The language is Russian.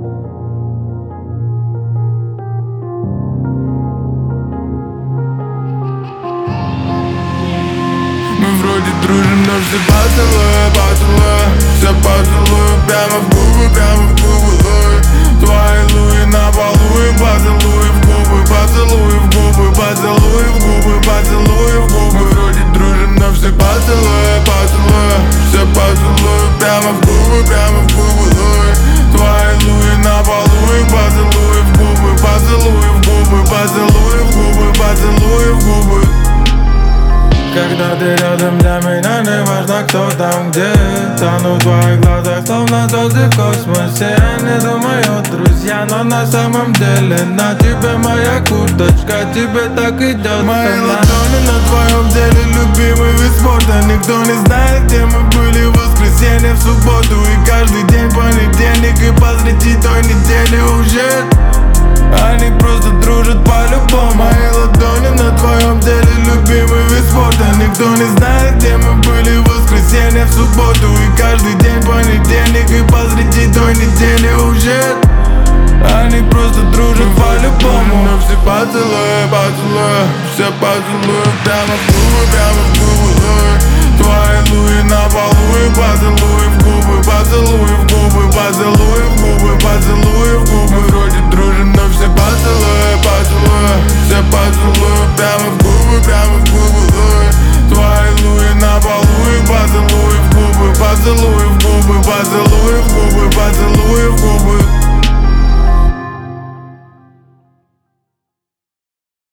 Мы вроде дружим, но все поцелуй, все поцелуй прямо в губы, ой. Твои луи на полу и поцелуй в губы, поцелуй в губы, поцелуй в губы, поцелуй в губы. Мы вроде дружим, но все поцелуй, все поцелуй прямо в губы, ой. Твои луи на полу и поцелуй в губы, поцелуй в губы, поцелуй в губы, поцелуй в губы. Когда ты рядом, для меня не важно, кто там где. Тону в твоих глазах, словно звезды в космосе. Я не думаю, друзья, но на самом деле на тебе моя курточка, тебе так идет. Мои ладони на твоем теле, любимый вид спорта. Никто не знает, где мы были в воскресенье, в субботу и каждый день понедельник. И посреди той недели уже они просто дружат по-любому. Мои ладони на твоем теле, любимый вид спорта. Никто не знает, где мы были в воскресенье, в субботу и каждый день понедельник. И посреди той недели уже они просто дружат по-любому. Но все поцелуй, все поцелуй прямо в губы.